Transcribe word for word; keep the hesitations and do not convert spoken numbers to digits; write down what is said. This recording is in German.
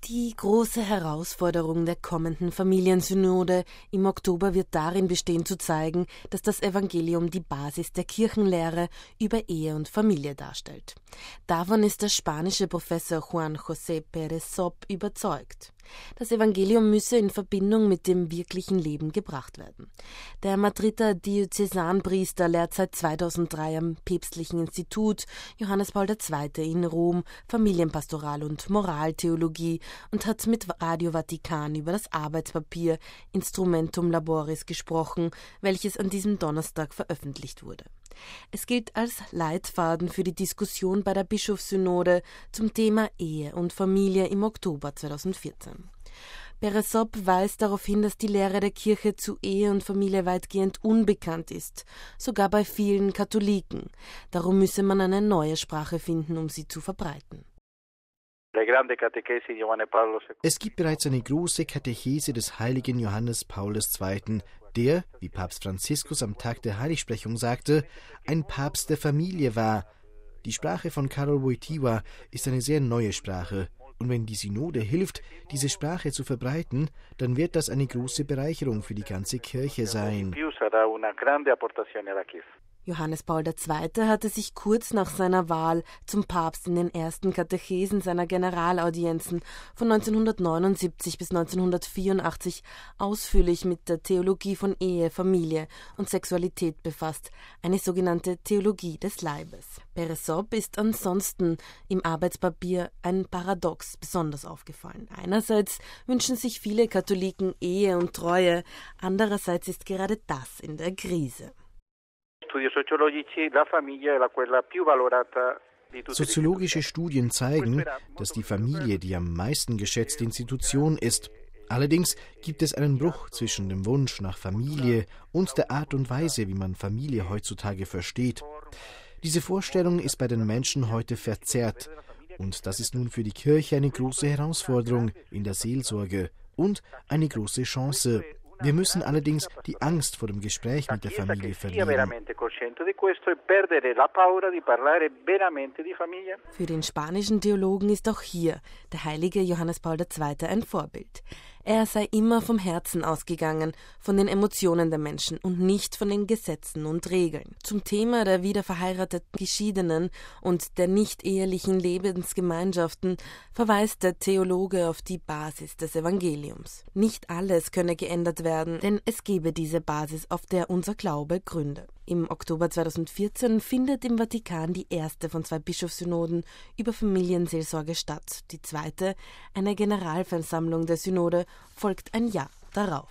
Die große Herausforderung der kommenden Familiensynode im Oktober wird darin bestehen, zu zeigen, dass das Evangelium die Basis der Kirchenlehre über Ehe und Familie darstellt. Davon ist der spanische Professor Juan José Pérez Sob überzeugt. Das Evangelium müsse in Verbindung mit dem wirklichen Leben gebracht werden. Der Madrider Diözesanpriester lehrt seit zweitausenddrei am Päpstlichen Institut Johannes Paul der Zweite in Rom Familienpastoral- und Moraltheologie und hat mit Radio Vatikan über das Arbeitspapier Instrumentum Laboris gesprochen, welches an diesem Donnerstag veröffentlicht wurde. Es gilt als Leitfaden für die Diskussion bei der Bischofssynode zum Thema Ehe und Familie im Oktober zweitausendvierzehn. Pérez Sob weist darauf hin, dass die Lehre der Kirche zu Ehe und Familie weitgehend unbekannt ist, sogar bei vielen Katholiken. Darum müsse man eine neue Sprache finden, um sie zu verbreiten. Es gibt bereits eine große Katechese des heiligen Johannes Paul der Zweite., der, wie Papst Franziskus am Tag der Heiligsprechung sagte, ein Papst der Familie war. Die Sprache von Karol Wojtyła ist eine sehr neue Sprache. Und wenn die Synode hilft, diese Sprache zu verbreiten, dann wird das eine große Bereicherung für die ganze Kirche sein. Johannes Paul der Zweite hatte sich kurz nach seiner Wahl zum Papst in den ersten Katechesen seiner Generalaudienzen von neunzehnhundertneunundsiebzig bis neunzehnhundertvierundachtzig ausführlich mit der Theologie von Ehe, Familie und Sexualität befasst, eine sogenannte Theologie des Leibes. Pérez Sob ist ansonsten im Arbeitspapier ein Paradox besonders aufgefallen. Einerseits wünschen sich viele Katholiken Ehe und Treue, andererseits ist gerade das in der Krise. Soziologische Studien zeigen, dass die Familie die am meisten geschätzte Institution ist. Allerdings gibt es einen Bruch zwischen dem Wunsch nach Familie und der Art und Weise, wie man Familie heutzutage versteht. Diese Vorstellung ist bei den Menschen heute verzerrt. Und das ist nun für die Kirche eine große Herausforderung in der Seelsorge und eine große Chance. Wir müssen allerdings die Angst vor dem Gespräch mit der Familie verlieren. Für den spanischen Theologen ist auch hier der heilige Johannes Paul der Zweite ein Vorbild. Er sei immer vom Herzen ausgegangen, von den Emotionen der Menschen und nicht von den Gesetzen und Regeln. Zum Thema der wiederverheirateten Geschiedenen und der nicht-ehelichen Lebensgemeinschaften verweist der Theologe auf die Basis des Evangeliums. Nicht alles könne geändert werden, denn es gebe diese Basis, auf der unser Glaube gründe. Im Oktober zweitausendvierzehn findet im Vatikan die erste von zwei Bischofssynoden über Familienseelsorge statt. Die zweite, eine Generalversammlung der Synode, folgt ein Jahr darauf.